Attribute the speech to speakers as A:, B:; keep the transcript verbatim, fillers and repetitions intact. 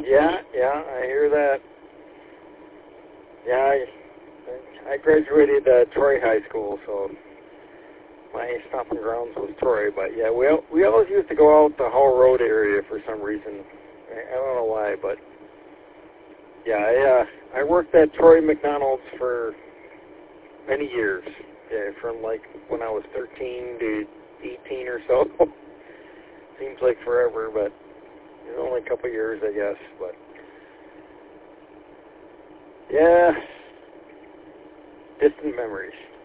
A: Yeah, yeah, I hear that. Yeah, I, I graduated uh, Troy High School, so my stomping grounds was Troy. But yeah, we we always used to go out the Hall Road area for some reason. I, I don't know why, but yeah, I uh, I worked at Troy McDonald's for many years. Yeah, from like when I was thirteen to eighteen or so. Seems like forever, but it's only a couple years, I guess. But yeah, distant memories.